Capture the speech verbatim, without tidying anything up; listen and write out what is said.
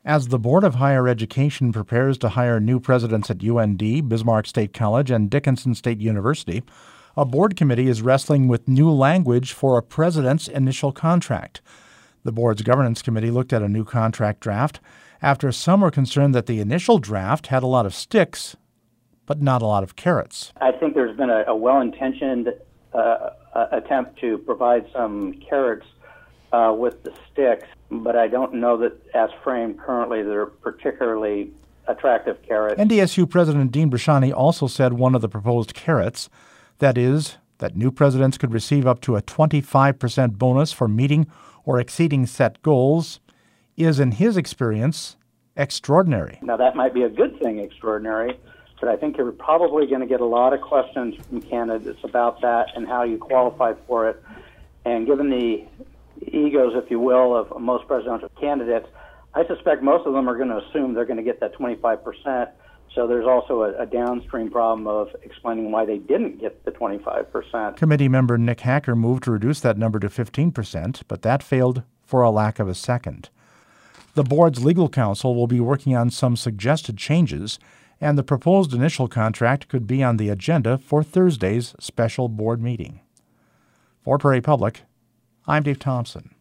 As the Board of Higher Education prepares to hire new presidents at U N D, Bismarck State College, and Dickinson State University, a board committee is wrestling with new language for a president's initial contract. The board's governance committee looked at a new contract draft after some were concerned that the initial draft had a lot of sticks, but not a lot of carrots. I think there's been a, a well-intentioned uh, attempt to provide some carrots uh, with the sticks, but I don't know that, as framed currently, they're particularly attractive carrots. N D S U President Dean Brashani also said one of the proposed carrots, that is, that new presidents could receive up to a twenty-five percent bonus for meeting or exceeding set goals, is, in his experience, extraordinary. Now, that might be a good thing, extraordinary, but I think you're probably going to get a lot of questions from candidates about that and how you qualify for it. And given the egos, if you will, of most presidential candidates, I suspect most of them are going to assume they're going to get that twenty-five percent. So there's also a, a downstream problem of explaining why they didn't get the twenty-five percent. Committee member Nick Hacker moved to reduce that number to fifteen percent, but that failed for a lack of a second. The board's legal counsel will be working on some suggested changes, and the proposed initial contract could be on the agenda for Thursday's special board meeting. For Prairie Public, I'm Dave Thompson.